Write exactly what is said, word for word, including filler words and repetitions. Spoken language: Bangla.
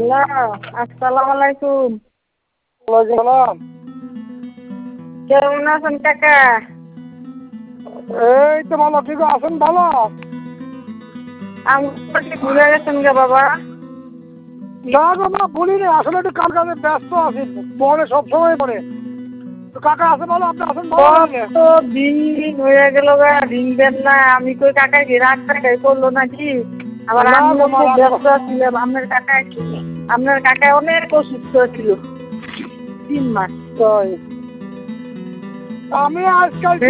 হ্যালো, আসসালামু আলাইকুম। ওয়ালাইকুম সালাম। কেমন আছেন কাকা? এই তো ভালো, ঠিক আছেন? ভালো। আমাকে ভুলে গেছেন গে বাবা? না গো মা, ভুলিনি, আসলে একটু কাম কাজে ব্যস্ত আছি, পরে সবসময় পরে। তো কাকা আছে ভালো, আপনি আছেন ভালো? কত দিন হয়ে গেল গা, দিন দেন না। আমি কই কাকা কি রাত টাকাই করলো নাকি? আবার না আমিও গো মা, খুব রাগ ব্যস্ত ছিলাম। আপনার কাকা আপনার কাকা অনেক অসুস্থ ছিল তিন মাস। তাই আমি আজকাল